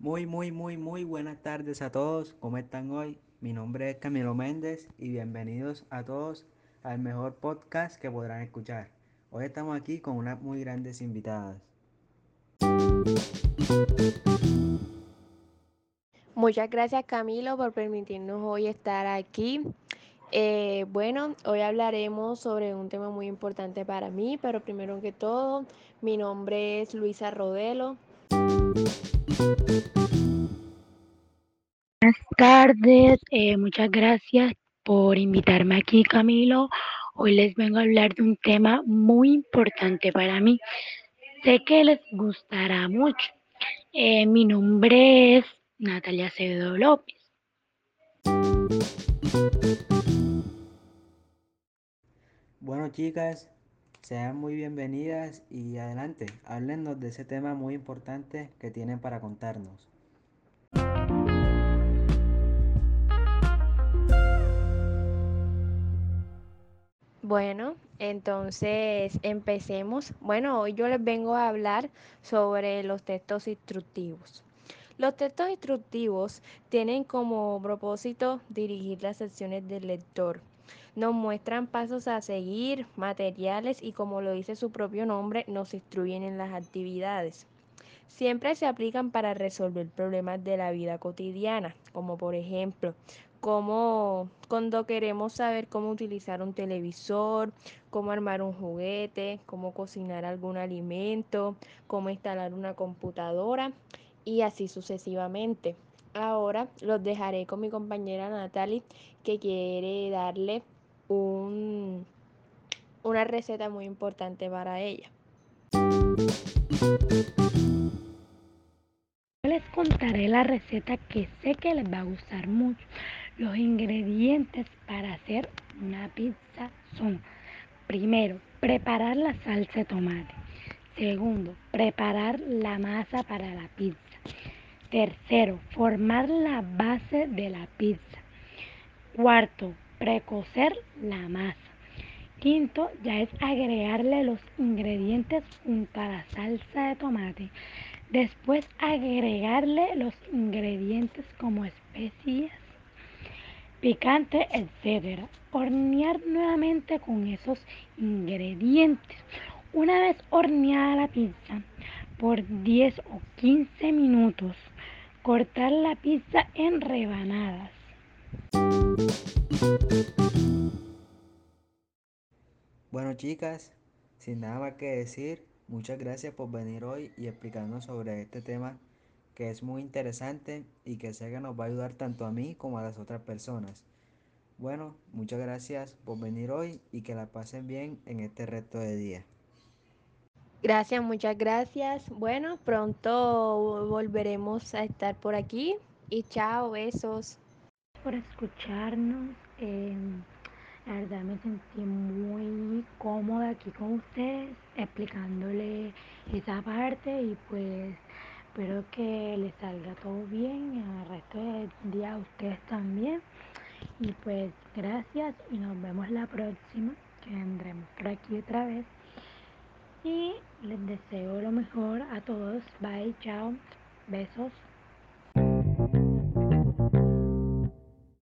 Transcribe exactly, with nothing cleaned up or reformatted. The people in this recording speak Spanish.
Muy, muy, muy, muy buenas tardes a todos. ¿Cómo están hoy? Mi nombre es Camilo Méndez y bienvenidos a todos al mejor podcast que podrán escuchar. Hoy estamos aquí con unas muy grandes invitadas. Muchas gracias Camilo por permitirnos hoy estar aquí. Eh, bueno, hoy hablaremos sobre un tema muy importante para mí, pero primero que todo, mi nombre es Luisa Rodelo. Tardes, eh, muchas gracias por invitarme aquí, Camilo. Hoy les vengo a hablar de un tema muy importante para mí. Sé que les gustará mucho. Eh, mi nombre es Natalia Acevedo López. Bueno, chicas, sean muy bienvenidas y adelante, háblenos de ese tema muy importante que tienen para contarnos. Bueno, entonces empecemos. Bueno, hoy yo les vengo a hablar sobre los textos instructivos. Los textos instructivos tienen como propósito dirigir las acciones del lector. Nos muestran pasos a seguir, materiales y como lo dice su propio nombre, nos instruyen en las actividades. Siempre se aplican para resolver problemas de la vida cotidiana, como por ejemplo, cómo, cuando queremos saber cómo utilizar un televisor, cómo armar un juguete, cómo cocinar algún alimento, cómo instalar una computadora y así sucesivamente. Ahora los dejaré con mi compañera Natalie que quiere darle un, una receta muy importante para ella. Les contaré la receta que sé que les va a gustar mucho. Los ingredientes para hacer una pizza son: primero, preparar la salsa de tomate. Segundo, preparar la masa para la pizza. Tercero, formar la base de la pizza. Cuarto, precocer la masa. Quinto, ya es agregarle los ingredientes junto a la salsa de tomate. Después agregarle los ingredientes como especias, picante, etcétera. Hornear nuevamente con esos ingredientes. Una vez horneada la pizza por diez o quince minutos, cortar la pizza en rebanadas. Bueno, chicas, sin nada más que decir, muchas gracias por venir hoy y explicarnos sobre este tema que es muy interesante y que sé que nos va a ayudar tanto a mí como a las otras personas. Bueno, muchas gracias por venir hoy y que la pasen bien en este resto de día. Gracias, muchas gracias. Bueno, pronto volveremos a estar por aquí y chao, besos. Por escucharnos. Eh, la verdad me sentí muy cómoda aquí con ustedes explicándole esa parte y pues espero que les salga todo bien y al resto del día a ustedes también. Y pues gracias y nos vemos la próxima que vendremos por aquí otra vez. Y les deseo lo mejor a todos. Bye, chao, besos.